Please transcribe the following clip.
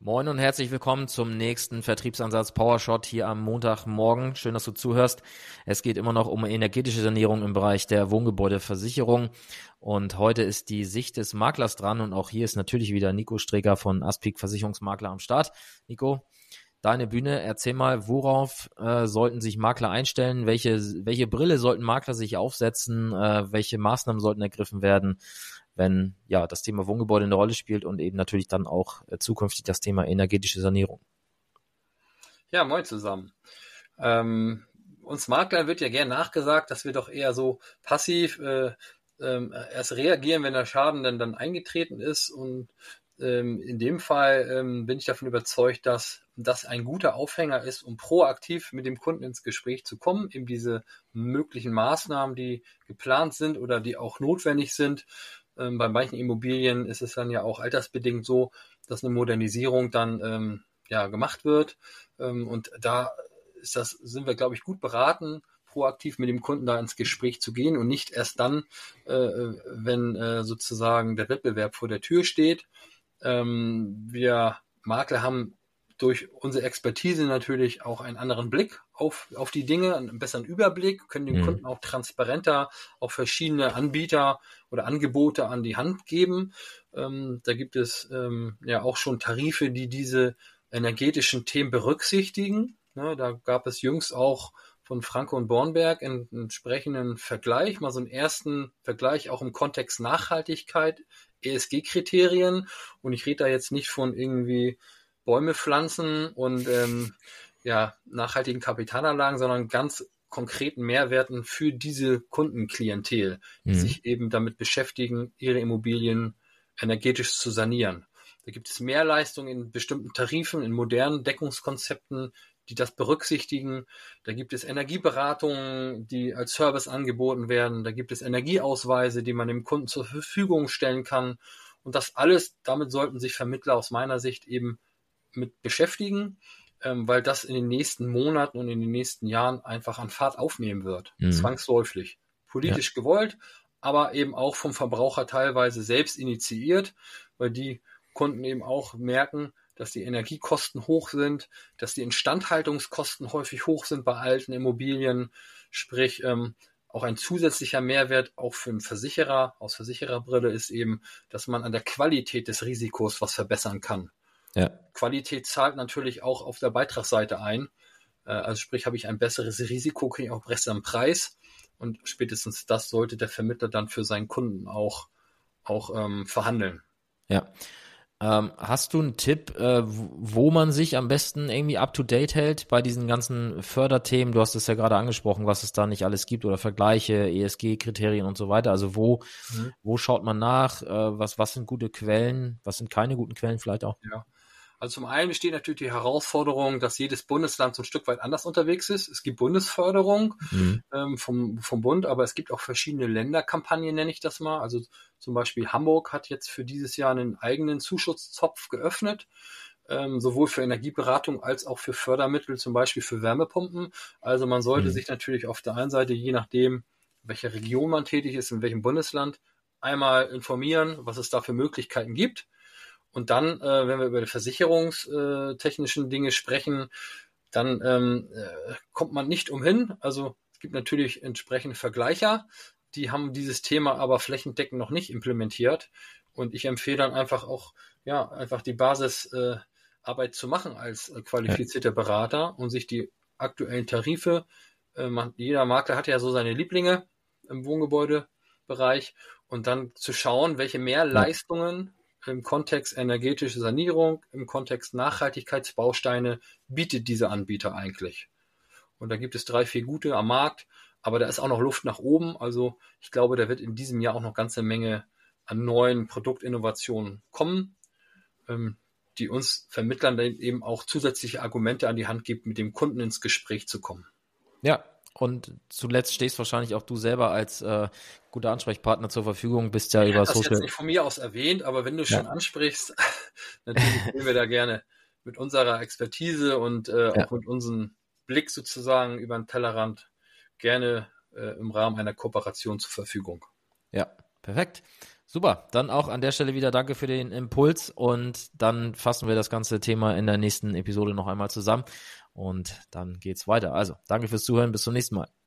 Moin und herzlich willkommen zum nächsten Vertriebsansatz PowerShot hier am Montagmorgen. Schön, dass du zuhörst. Es geht immer noch um energetische Sanierung im Bereich der Wohngebäudeversicherung. Und heute ist die Sicht des Maklers dran. Und auch hier ist natürlich wieder Nico Streker von Aspik Versicherungsmakler am Start. Nico, deine Bühne. Erzähl mal, worauf sollten sich Makler einstellen? Welche Brille sollten Makler sich aufsetzen? Welche Maßnahmen sollten ergriffen werden, wenn ja das Thema Wohngebäude eine Rolle spielt und eben natürlich dann auch zukünftig das Thema energetische Sanierung? Ja, moin zusammen. Uns Maklern wird ja gern nachgesagt, dass wir doch eher so passiv erst reagieren, wenn der Schaden dann eingetreten ist. Und in dem Fall bin ich davon überzeugt, dass das ein guter Aufhänger ist, um proaktiv mit dem Kunden ins Gespräch zu kommen, eben diese möglichen Maßnahmen, die geplant sind oder die auch notwendig sind. Bei manchen Immobilien ist es dann ja auch altersbedingt so, dass eine Modernisierung dann gemacht wird. Und da sind wir, glaube ich, gut beraten, proaktiv mit dem Kunden da ins Gespräch zu gehen und nicht erst dann, wenn sozusagen der Wettbewerb vor der Tür steht. Wir Makler haben durch unsere Expertise natürlich auch einen anderen Blick auf die Dinge, einen besseren Überblick, können dem Kunden auch transparenter auch verschiedene Anbieter oder Angebote an die Hand geben. Da gibt es auch schon Tarife, die diese energetischen Themen berücksichtigen. Ne, da gab es jüngst auch von Franke und Bornberg einen entsprechenden Vergleich, mal so einen ersten Vergleich auch im Kontext Nachhaltigkeit, ESG-Kriterien. Und ich rede da jetzt nicht von irgendwie Bäume pflanzen und nachhaltigen Kapitalanlagen, sondern ganz konkreten Mehrwerten für diese Kundenklientel, die sich eben damit beschäftigen, ihre Immobilien energetisch zu sanieren. Da gibt es Mehrleistungen in bestimmten Tarifen, in modernen Deckungskonzepten, die das berücksichtigen. Da gibt es Energieberatungen, die als Service angeboten werden. Da gibt es Energieausweise, die man dem Kunden zur Verfügung stellen kann. Und das alles, damit sollten sich Vermittler aus meiner Sicht eben mit beschäftigen, weil das in den nächsten Monaten und in den nächsten Jahren einfach an Fahrt aufnehmen wird. Zwangsläufig. Politisch gewollt, aber eben auch vom Verbraucher teilweise selbst initiiert, weil die Kunden eben auch merken, dass die Energiekosten hoch sind, dass die Instandhaltungskosten häufig hoch sind bei alten Immobilien, sprich auch ein zusätzlicher Mehrwert auch für einen Versicherer aus Versichererbrille ist eben, dass man an der Qualität des Risikos was verbessern kann. Ja. Qualität zahlt natürlich auch auf der Beitragsseite ein. Also sprich, habe ich ein besseres Risiko, kriege ich auch besseren Preis. Und spätestens das sollte der Vermittler dann für seinen Kunden auch verhandeln. Ja. Hast du einen Tipp, wo man sich am besten irgendwie up-to-date hält bei diesen ganzen Förderthemen? Du hast es ja gerade angesprochen, was es da nicht alles gibt oder Vergleiche, ESG-Kriterien und so weiter. Also wo schaut man nach? Was sind gute Quellen? Was sind keine guten Quellen vielleicht auch? Ja. Also zum einen besteht natürlich die Herausforderung, dass jedes Bundesland so ein Stück weit anders unterwegs ist. Es gibt Bundesförderung vom Bund, aber es gibt auch verschiedene Länderkampagnen, nenne ich das mal. Also zum Beispiel Hamburg hat jetzt für dieses Jahr einen eigenen Zuschusszopf geöffnet, sowohl für Energieberatung als auch für Fördermittel, zum Beispiel für Wärmepumpen. Also man sollte sich natürlich auf der einen Seite, je nachdem, welche Region man tätig ist, in welchem Bundesland, einmal informieren, was es da für Möglichkeiten gibt. Und dann, wenn wir über die versicherungstechnischen Dinge sprechen, dann kommt man nicht umhin. Also es gibt natürlich entsprechende Vergleicher, die haben dieses Thema aber flächendeckend noch nicht implementiert. Und ich empfehle dann einfach die Basisarbeit zu machen als qualifizierter Berater und sich die aktuellen Tarife, jeder Makler hat ja so seine Lieblinge im Wohngebäudebereich, und dann zu schauen, welche Mehrleistungen im Kontext energetische Sanierung, im Kontext Nachhaltigkeitsbausteine bietet dieser Anbieter eigentlich. Und da gibt es 3, 4 gute am Markt, aber da ist auch noch Luft nach oben. Also ich glaube, da wird in diesem Jahr auch noch ganze Menge an neuen Produktinnovationen kommen, die uns Vermittlern dann eben auch zusätzliche Argumente an die Hand gibt, mit dem Kunden ins Gespräch zu kommen. Ja. Und zuletzt stehst wahrscheinlich auch du selber als guter Ansprechpartner zur Verfügung, bist ja über Social. Das ist jetzt nicht von mir aus erwähnt, aber wenn du schon ansprichst, natürlich gehen wir da gerne mit unserer Expertise und auch mit unserem Blick sozusagen über den Tellerrand gerne im Rahmen einer Kooperation zur Verfügung. Ja, perfekt. Super, dann auch an der Stelle wieder danke für den Impuls und dann fassen wir das ganze Thema in der nächsten Episode noch einmal zusammen und dann geht's weiter. Also, danke fürs Zuhören, bis zum nächsten Mal.